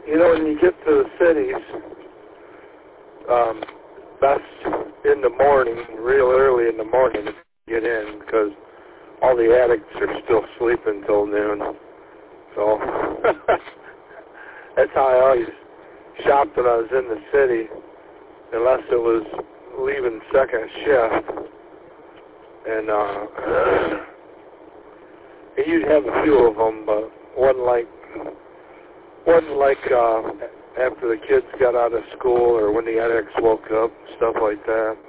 when you get to the cities, best in the morning, real early in the morning to get in, because all the addicts are still sleeping till noon. So that's how I always shopped when I was in the city, unless it was leaving second shift. And you'd have a few of them, but wasn't like after the kids got out of school or when the addicts woke up, stuff like that.